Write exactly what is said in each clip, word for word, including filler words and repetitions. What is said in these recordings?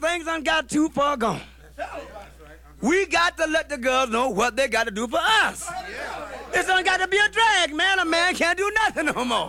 things done got too far gone. We got to let the girls know what they got to do for us. It's done got to be a drag, man. A man can't do nothing no more.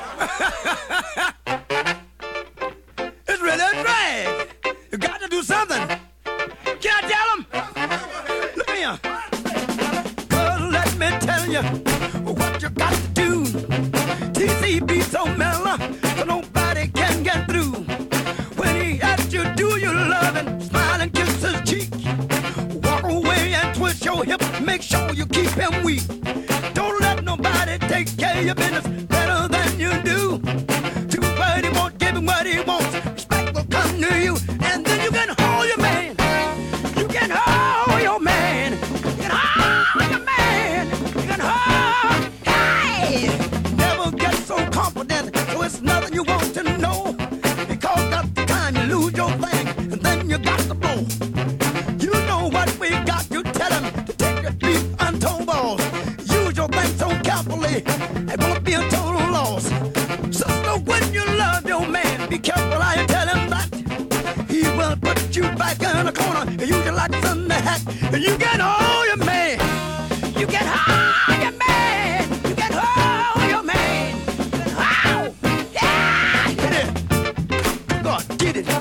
It's really a drag. You got to do something. Can I tell them? Look here. Girl, let me tell you what you got to do. T C be so mellow, so nobody can get through. When he asks you, do you love him? Smile and kiss his cheek. Walk away and twist your hip. Make sure you keep him weak. Don't let nobody take care of your business better than you do. Too bad he won't give him what he wants. Respect will come to you, and then you can hold your man. You can hold your man. You can hold your man. You can hold. Hey! Never get so confident, so it's nothing you want to know. Because that's the time you lose your thing, and then you got to blow. You know what we got to tell him to take your deep untold balls. Use your thing so carefully, it won't be a total loss. Sister, when you love your man, be careful how you tell him that. He will put you back in the corner and use your lights in the hat. And you can hold your man. You can hold your man. You can hold your man. You can hold. Yeah! Hit it. God, get it.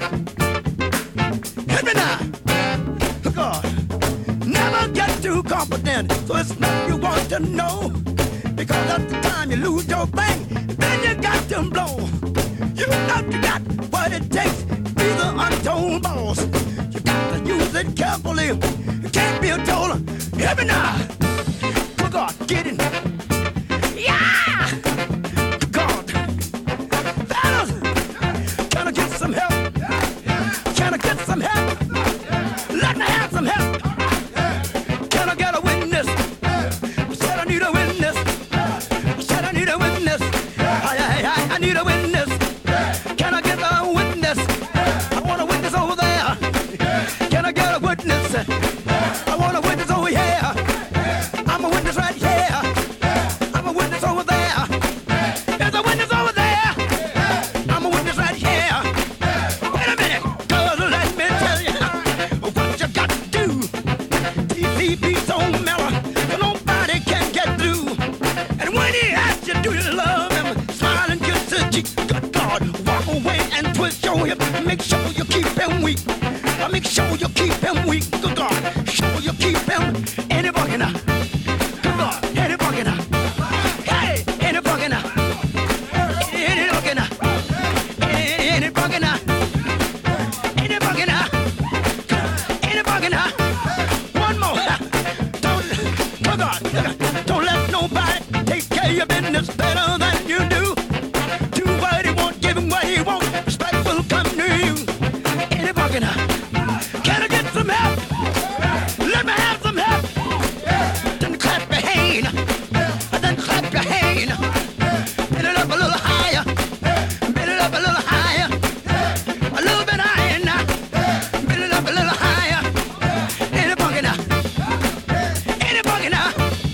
Hit me now. God. Never get too confident, so it's nothing you want to know. Because at the time you lose your thing, then you got to blow. You know you got what it takes, be the untold boss. You got to use it carefully. You can't be a total. Hear me now. Good God, get it. Yeah! Good God. Fellas, can I get some help? Can I get some help? Let me have some help. Can I get a witness? I said I need a witness. I said I need a witness. I, I, I, I need a witness. Can I get a witness? I want a witness over there. Can I get a witness? I want a witness over here. I'm a witness right here. I'm a witness over there. There's a witness over there. I'm a witness right here. Wait a minute, cause let me tell you what you got to do. T C be so mellow, so nobody can get through. And when he asks you, do you love him? Smile and kiss his cheek. Good God, walk away and twist your hip. Make sure you keep him weak. I make sure you keep him weak. Good God, sure you keep him. Any bugging now. Good God, any bugging now. Hey, any bugging now. Any bugging now. Any bugging now. Any bugging now. Any bugging now. One more. Don't, good God, don't let nobody take care of your business better than you do. Do what he wants, give him what he wants. Respect will come to you. Any bugging now. Can I get some help? Let me have some help. Then clap your hand. Then clap your hand. Bend it up a little higher. Bend it up a little higher. A little bit higher now. Bend it up a little higher. Any bugging now. Any bugging now.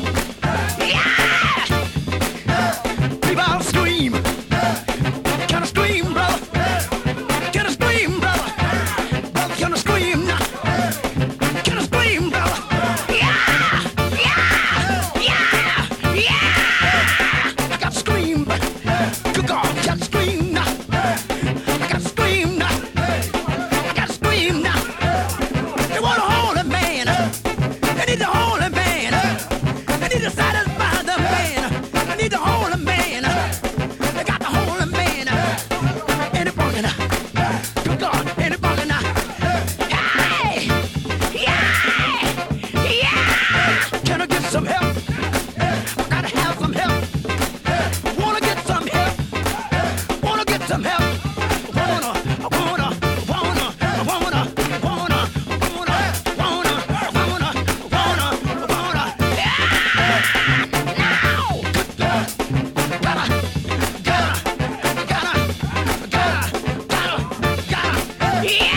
Yeah! People all scream. Can I scream, brother? Can I scream, brother? Brother, can I scream now? Can I scream, brother? Yeah! Yeah! Yeah! Yeah! I got to scream. Good God, I got to scream now. I got to scream now. I got to scream now. They want to hold a man. They need to hold a man. They need to satisfy the man. They need to hold a man. They got to hold a man. Any bugging now. Good God, any bugging now. Hey! Yeah! Yeah! Can I get some help? I gotta have some help. Wanna get some help? Wanna get some help? Wanna, I wanna, I wanna, I wanna, I wanna, I wanna, I wanna, I wanna, I wanna, I wanna. Yeah! Now! Good God. Gotta, gotta, gotta, gotta, gotta, gotta. Yeah!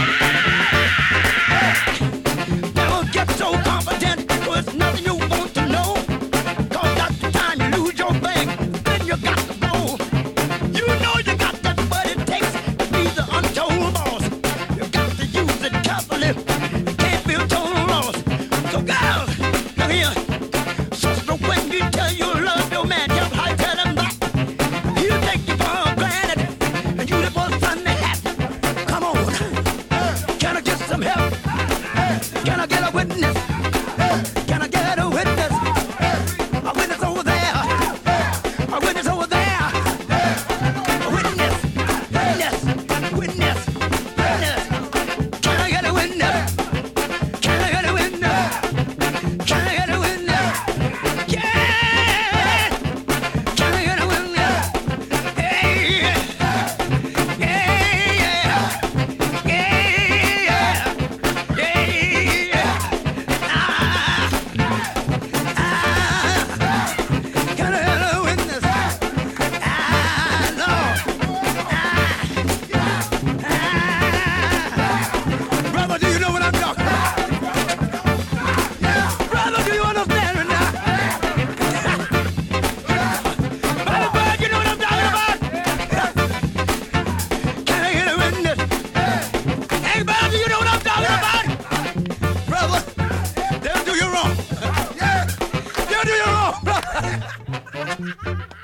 Thank you.